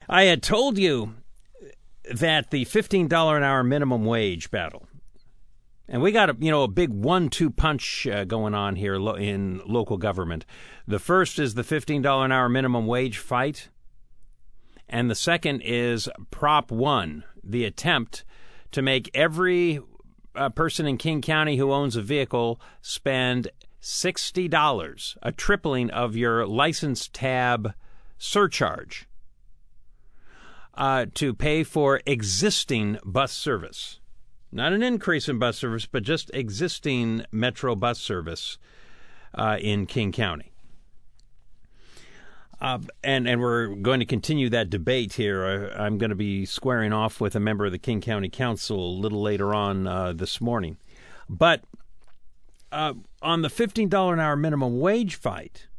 I had told you that the $15 an hour minimum wage battle, and we got a big 1-2 punch going on here in local government. The first is the $15 an hour minimum wage fight, and the second is Prop 1, the attempt to make every person in King County who owns a vehicle spend $60, a tripling of your license tab surcharge, to pay for existing bus service. Not an increase in bus service, but just existing Metro bus service in King County. And we're going to continue that debate here. I'm going to be squaring off with a member of the King County Council a little later on this morning. But on the $15 an hour minimum wage fight,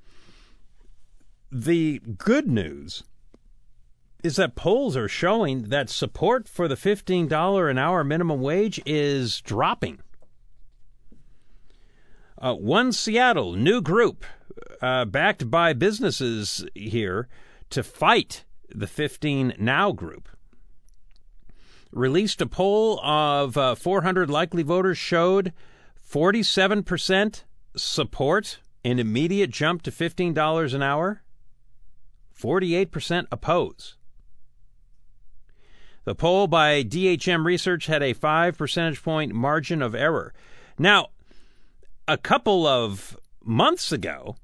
the good news is that polls are showing that support for the $15 an hour minimum wage is dropping. One Seattle new group backed by businesses here to fight the 15 Now group released a poll of 400 likely voters, showed 47% support an immediate jump to $15 an hour, 48% oppose. The poll by DHM Research had a 5 percentage point margin of error. Now, a couple of months ago,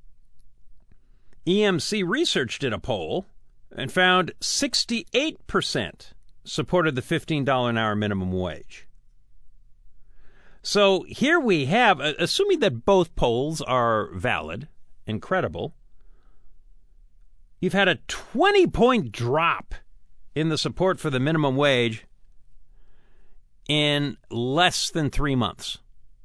EMC Research did a poll and found 68% supported the $15 an hour minimum wage. So here we have, assuming that both polls are valid and credible, you've had a 20-point drop in the support for the minimum wage in less than 3 months.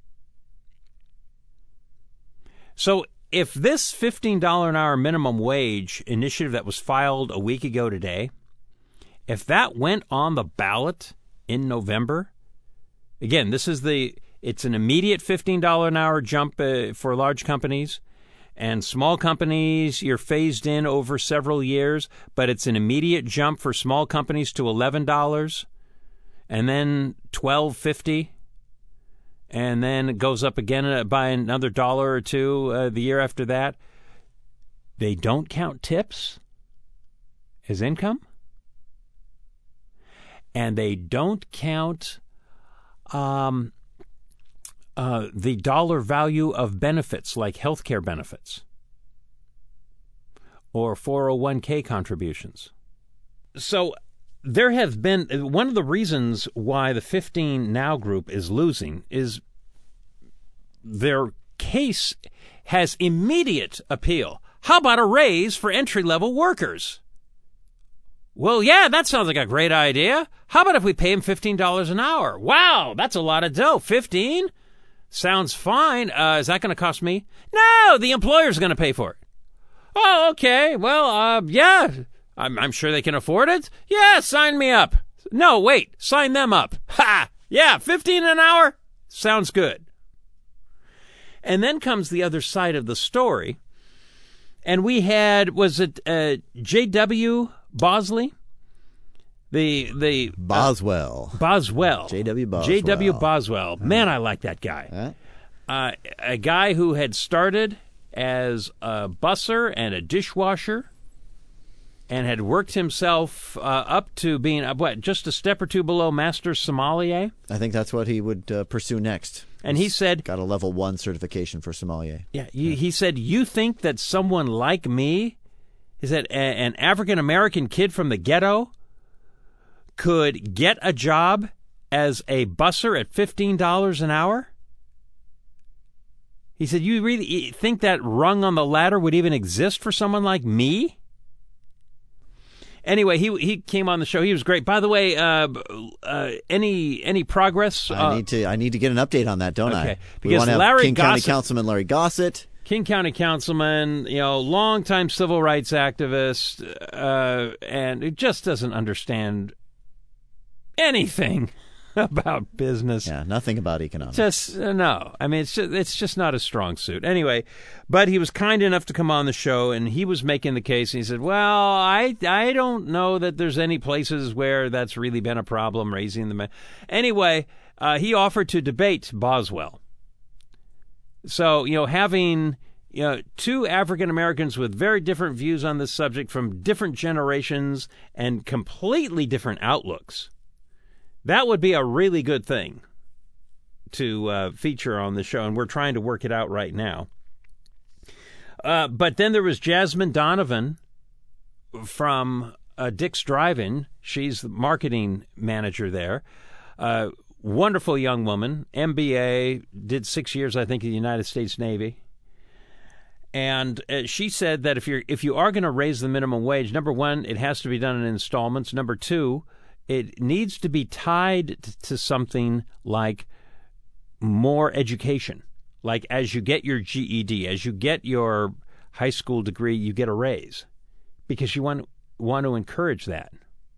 So if this $15 an hour minimum wage initiative that was filed a week ago today, if that went on the ballot in November, again, it's an immediate $15 an hour jump for large companies. And small companies, you're phased in over several years, but it's an immediate jump for small companies to $11, and then $12.50, and then it goes up again by another $1 or $2 the year after that. They don't count tips as income, and they don't count the dollar value of benefits like health care benefits or 401k contributions. So there have been, one of the reasons why the 15 Now group is losing is their case has immediate appeal. How about a raise for entry-level workers? Well, yeah, that sounds like a great idea. How about if we pay them $15 an hour? Wow, that's a lot of dough. 15? Sounds fine. Is that going to cost me? No, the employer's going to pay for it. Oh, okay. Well, yeah, I'm sure they can afford it. Yeah, sign me up. No, wait, sign them up. Ha! Yeah, 15 an hour? Sounds good. And then comes the other side of the story. And we had, was it J.W. Bosley? The Boswell. J.W. Boswell. J.W. Boswell. Man, I like that guy. A guy who had started as a busser and a dishwasher and had worked himself up to being, just a step or two below master sommelier? I think that's what he would pursue next. And he said... Got a level 1 certification for sommelier. Yeah, he said, you think that someone like me, is that an African-American kid from the ghetto, could get a job as a busser at $15 an hour? He said, you really think that rung on the ladder would even exist for someone like me? Anyway, he came on the show. He was great. By the way, any progress? I need to get an update on that, don't I? Because we want to have Larry King Gossett, County Councilman Larry Gossett. King County Councilman, longtime civil rights activist, and it just doesn't understand anything about business. Yeah, nothing about economics. Just no. I mean, it's just not a strong suit. Anyway, but he was kind enough to come on the show, and he was making the case. And he said, "Well, I don't know that there's any places where that's really been a problem raising the." Anyway, he offered to debate Boswell. So having two African Americans with very different views on this subject from different generations and completely different outlooks. That would be a really good thing to feature on the show, and we're trying to work it out right now. But then there was Jasmine Donovan from Dick's Drive-In. She's the marketing manager there. Wonderful young woman, MBA, did 6 years, I think, in the United States Navy. And she said that if you are going to raise the minimum wage, number one, it has to be done in installments. Number two, it needs to be tied to something like more education. Like as you get your GED, as you get your high school degree, you get a raise because you want to encourage that.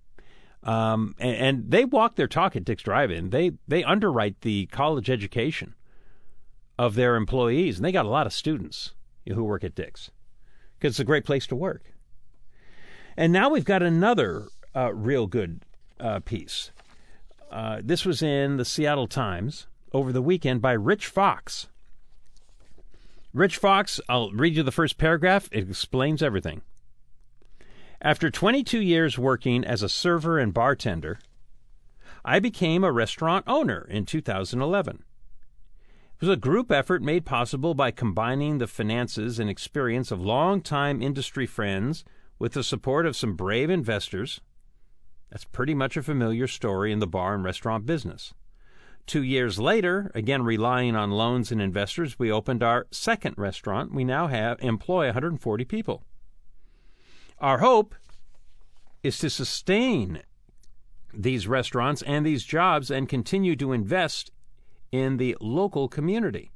And they walk their talk at Dick's Drive-In. They underwrite the college education of their employees, and they got a lot of students who work at Dick's because it's a great place to work. And now we've got another real good piece. This was in the Seattle Times over the weekend by Rich Fox. Rich Fox, I'll read you the first paragraph. It explains everything. After 22 years working as a server and bartender, I became a restaurant owner in 2011. It was a group effort made possible by combining the finances and experience of longtime industry friends with the support of some brave investors. That's pretty much a familiar story in the bar and restaurant business. 2 years later, again relying on loans and investors, we opened our second restaurant. We now employ 140 people. Our hope is to sustain these restaurants and these jobs and continue to invest in the local community.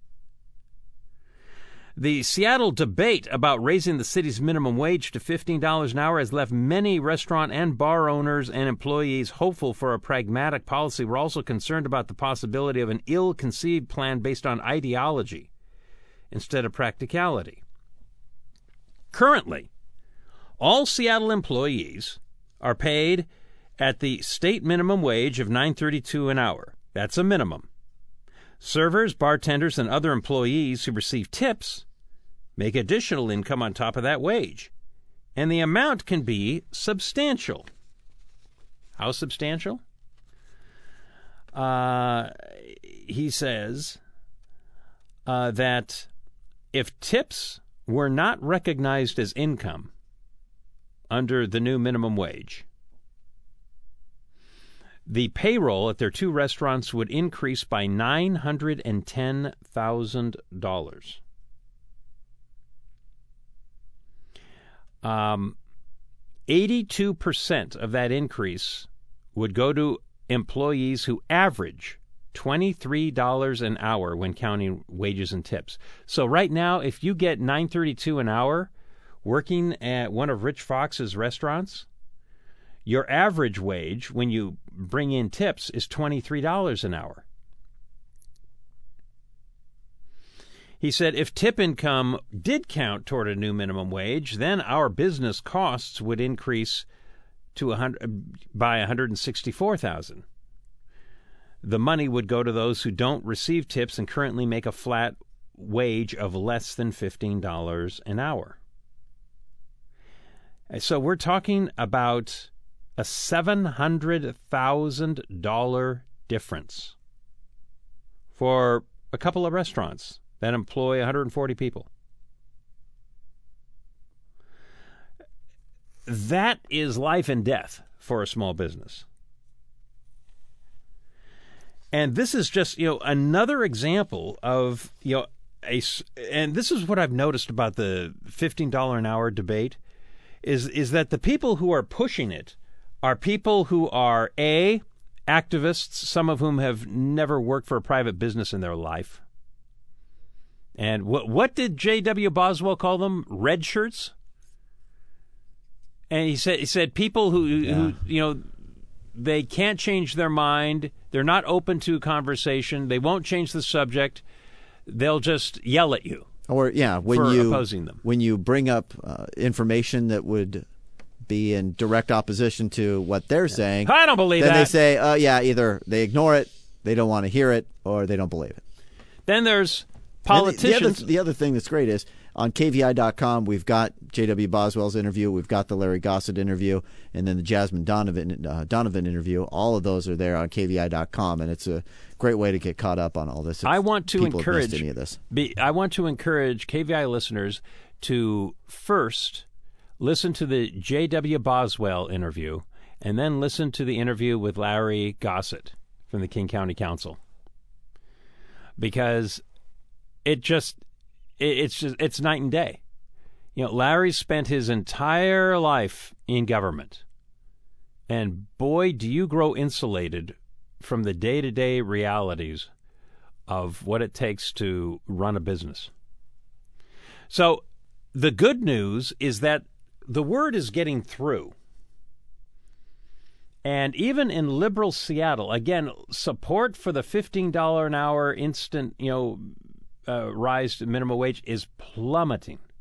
The Seattle debate about raising the city's minimum wage to $15 an hour has left many restaurant and bar owners and employees hopeful for a pragmatic policy. We're also concerned about the possibility of an ill-conceived plan based on ideology instead of practicality. Currently, all Seattle employees are paid at the state minimum wage of $9.32 an hour. That's a minimum. Servers, bartenders, and other employees who receive tips make additional income on top of that wage, and the amount can be substantial. How substantial? He says that if tips were not recognized as income under the new minimum wage, the payroll at their two restaurants would increase by $910,000. 82% of that increase would go to employees who average $23 an hour when counting wages and tips. So right now, if you get $9.32 an hour working at one of Rich Fox's restaurants, your average wage when you bring in tips is $23 an hour. He said if tip income did count toward a new minimum wage, then our business costs would increase to by $164,000. The money would go to those who don't receive tips and currently make a flat wage of less than $15 an hour. So we're talking about a $700,000 difference for a couple of restaurants that employ 140 people. That is life and death for a small business. And this is just, another example of, and this is what I've noticed about the $15 an hour debate is that the people who are pushing it are people who are, A, activists, some of whom have never worked for a private business in their life. And what did J.W. Boswell call them? Red shirts? And he said people who they can't change their mind. They're not open to conversation. They won't change the subject. They'll just yell at you. Or when for you opposing them. When you bring up information that would be in direct opposition to what they're saying, I don't believe then that. Then they say, either they ignore it, they don't want to hear it, or they don't believe it. Then there's politicians. The other thing that's great is on KVI.com, we've got J.W. Boswell's interview, we've got the Larry Gossett interview, and then the Jasmine Donovan interview. All of those are there on KVI.com, and it's a great way to get caught up on all this. I want to encourage any of this. I want to encourage KVI listeners to first listen to the J.W. Boswell interview, and then listen to the interview with Larry Gossett from the King County Council, because it's night and day. Larry spent his entire life in government, and boy, do you grow insulated from the day-to-day realities of what it takes to run a business. So the good news is that the word is getting through. And even in liberal Seattle, again, support for the $15 an hour instant, rise to minimum wage is plummeting.